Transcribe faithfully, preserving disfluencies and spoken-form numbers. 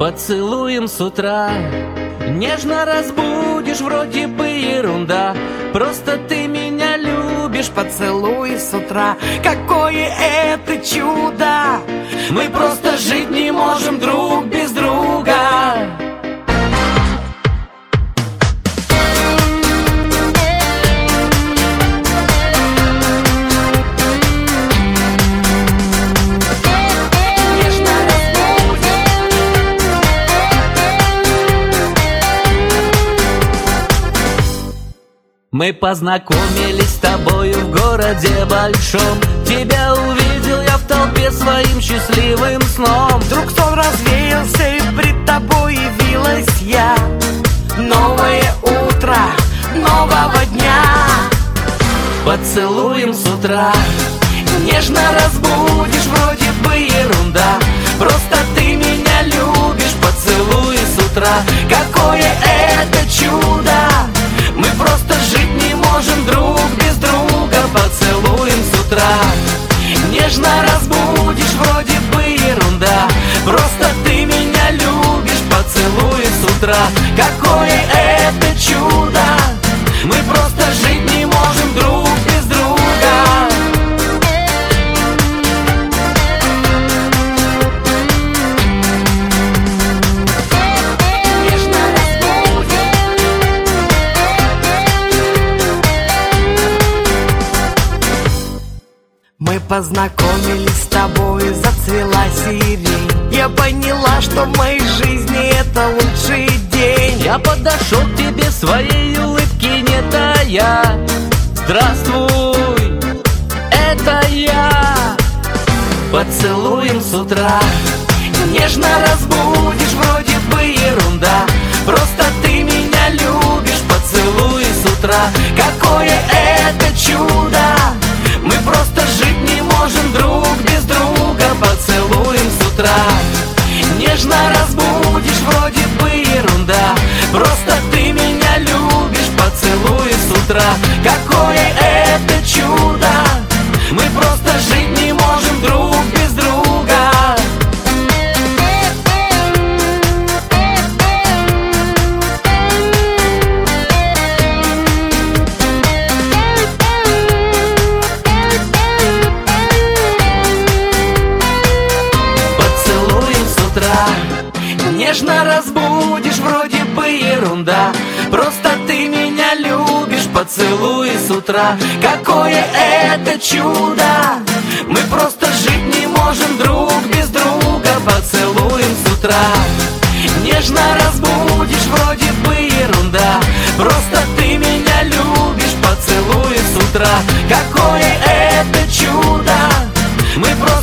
Поцелуем с утра, нежно разбудишь, вроде бы ерунда. Просто ты меня любишь. Поцелуй с утра, какое это чудо! Мы просто жить не можем друг без друга. Мы познакомились с тобою в городе большом. Тебя увидел я в толпе своим счастливым сном. Вдруг сон развеялся, и пред тобой явилась я. Новое утро нового дня. Поцелуем с утра, нежно разбудишь, вроде бы ерунда. Просто ты меня любишь. Поцелуй с утра, какое это чудо! Мы просто жить не можем друг без друга. Поцелуем с утра, нежно разбудишь, вроде бы ерунда. Просто ты меня любишь. Поцелуй с утра, какое это чудо! Мы просто жить не можем друг без друга. Мы познакомились с тобой, зацвела сирень. Я поняла, что в моей жизни это лучший день. Я подошел к тебе, своей улыбки не тая. Здравствуй, это я. Поцелуем с утра, нежно разбудишь, вроде бы ерунда. Просто ты меня любишь. Поцелуй с утра, какое это чудо! Мы просто жить не можем друг без друга. Поцелуем с утра, нежно разбудишь, вроде бы ерунда. Просто ты меня любишь. Поцелуй с утра, какое это чудо! Мы просто жить не можем друг без друга. Нежно разбудишь, вроде бы ерунда. Просто ты меня любишь. Поцелуй с утра, какое это чудо! Мы просто жить не можем друг без друга. Поцелуем с утра, нежно разбудишь, вроде бы ерунда. Просто ты меня любишь. Поцелуй с утра, какое это чудо! Мы просто